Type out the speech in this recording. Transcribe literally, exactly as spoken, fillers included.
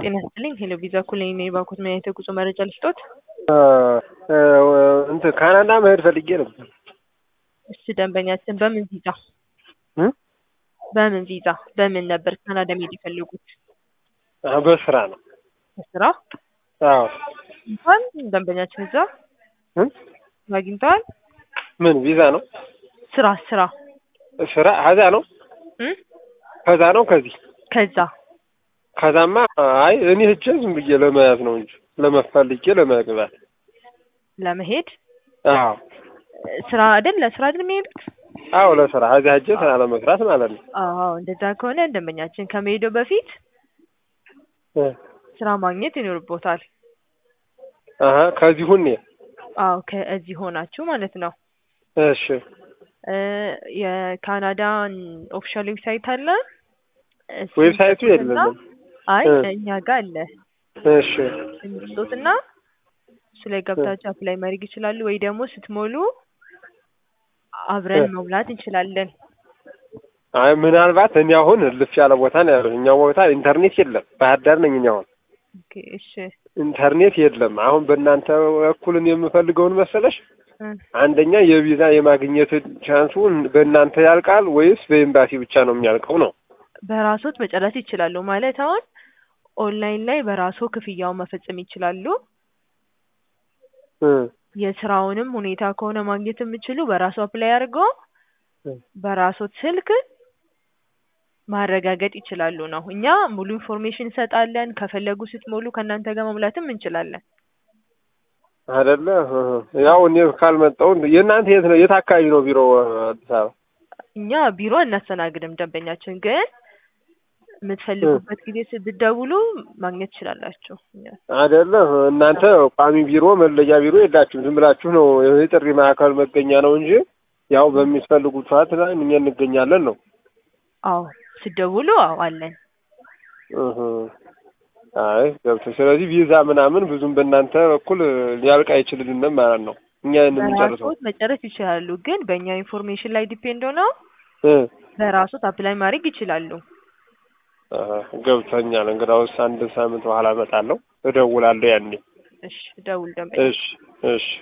ጤና ይስጥልኝ። ሄሎ ቪዛ ኩለኝ ነኝ። ባንኮት ምን አይነት የጉዞ መረጃ ልስጦት? እንትን ካናዳ መሄድ ፈልጌ ነበር። እሺ ደንበኛችን በምን ቪዛ እ በምን ቪዛ በምን ነበር ካናዳ መሄድ የፈለጉት? አዎ በስራ ነው። በስራ? አዎ። እንኳን ደንበኛችን እዛ እ አግኝተዋል? ምን ቪዛ ነው? ስራ ስራ ስራ ሀዛ ነው እ ከዛ ነው ከዚህ ከዛ ከዛማ አይ እኔ ሂጄ ዝም ብዬ ለመያዝ ነው እንጂ ለመፈልጌ ለመግባት ለመሄድ። አዎ ስራ አይደል ለስራ አይደል የሚሄዱት? አዎ ለስራ ሀዛ ሂጄ ስራ ለመስራት ማለት ነው። አዎ እንደዛ ከሆነ ደንበኛችን ከመሄዱ በፊት እ ስራ ማግኘት ይኖርቦታል። አሃ ከዚህ ሁኔ አዎ ከዚህ ሆናችሁ ማለት ነው። እሺ እ የካናዳን ኦፊሻል ዌብሳይት አለ። ዌብሳይቱ የለም። አይ እኛ ጋር አለ። እሺ እንስጦትና እሱ ላይ ገብታችሁ አፕላይ ማድረግ ይችላሉ፣ ወይ ደግሞ ስትሞሉ አብረን መሙላት እንችላለን። አይ ምናልባት እኔ አሁን ልፍ ያለ ቦታ ነው ያለው። እኛው ቦታ ኢንተርኔት የለም። ባህር ዳር ነኝ እኔ አሁን። ኦኬ እሺ ኢንተርኔት የለም። አሁን በእናንተ እኩልን የምፈልገውን መሰለሽ አንደኛ የቪዛ የማግኘት ቻንሱ በእናንተ ያልቃል ወይስ በኤምባሲ ብቻ ነው የሚያልቀው ነው? በራሶት መጨረስ ይችላሉ ማለት አሁን ኦንላይን ላይ በራሶ ክፍያውን መፈጸም ይችላሉ። እ የስራውንም ሁኔታ ከሆነ ማግኘት የምችሉ በራሶ አፕላይ አድርገው በራሶት ስልክ ማረጋገጥ ይችላሉ ነው። እኛ ሙሉ ኢንፎርሜሽን እንሰጣለን። ከፈለጉ ስትሞሉ ከእናንተ ጋር መሙላትም እንችላለን። አይደለ? ያው እኔ ካልመጣሁ የእናንተ የት ነው? የት አካባቢ ነው ቢሮ? አዲስ አበባ። እኛ ቢሮ እናስተናግድም። ደንበኛችን ግን የምትፈልጉበት ጊዜ ስትደውሉ ማግኘት ትችላላችሁ። አይደለ? እናንተ ቋሚ ቢሮ መለያ ቢሮ የላችሁም። ዝም ብላችሁ ነው የጥሪ ማዕከል መገኛ ነው እንጂ ያው በሚፈልጉት ሰዓት ላይ እኛ እንገኛለን ነው። አዎ ስትደውሉ አዎ አለን። እህ አይ ገብቶ ስለዚህ ቪዛ ምናምን ብዙም በእናንተ በኩል ሊያልቅ አይችልልንም ማለት ነው። እኛ የምንጨርሰው መጨረስ ይችላሉ፣ ግን በእኛ ኢንፎርሜሽን ላይ ዲፔንድ ሆነው እ በራሶት አፕላይ ማድረግ ይችላሉ። አህ ገብቶኛል። እንግዲያውስ አንድ ሳምንት በኋላ እመጣለሁ፣ እደውላለሁ ያኔ። እሺ ደውል ደንበኛ። እሺ እሺ